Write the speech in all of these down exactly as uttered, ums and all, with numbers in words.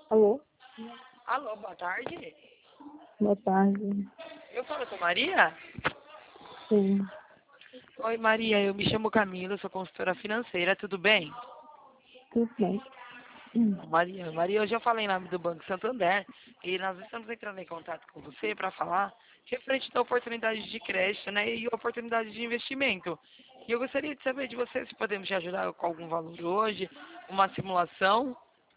Alô? Alô, boa tarde. Boa tarde. Eu falo com Maria? Sim, Oi, Maria, eu me chamo Camila, sou consultora financeira, tudo bem? tudo bem. Hum. Maria, Maria, hoje eu falei em nome do Banco Santander e nós estamos entrando em contato com você para falar referente da oportunidade de crédito, né, e oportunidade de investimento. E eu gostaria de saber de você se podemos te ajudar com algum valor hoje, uma simulação.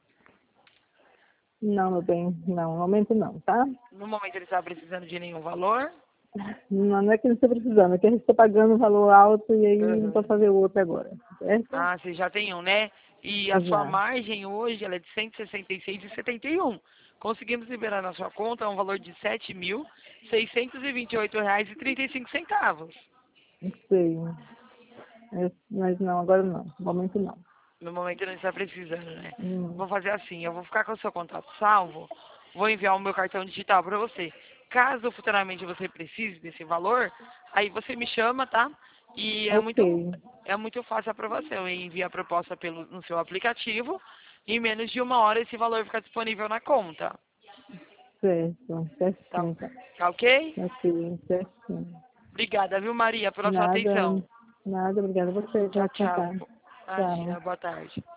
Não, meu bem, não, no momento não, tá? No momento ele está precisando de nenhum valor. Não, não é que não estou precisando, é que a gente está pagando um valor alto e aí não posso Uhum. fazer outro agora, certo? Ah, você já tem um, né? E a sua Já. margem hoje ela é de cento e sessenta e seis vírgula setenta e um. Conseguimos liberar na sua conta um valor de sete mil seiscentos e vinte e oito reais e trinta e cinco centavos. Não sei. É, mas não, agora não. No momento não. No momento não está precisando, né? Hum. Vou fazer assim, eu vou ficar com o seu contato salvo, vou enviar o meu cartão digital para você. Caso futuramente você precise desse valor, aí você me chama, tá? E é Ok, muito, é muito fácil a aprovação. Eu envio a proposta pelo, no seu aplicativo e em menos de uma hora esse valor fica disponível na conta. certo, Tá, certinho, então. tá ok? Ok, certinho. Obrigada, viu, Maria, pela sua Nada, atenção. nada, obrigada a você Tchau, por tchau. contar. Tchau. Imagina, boa tarde.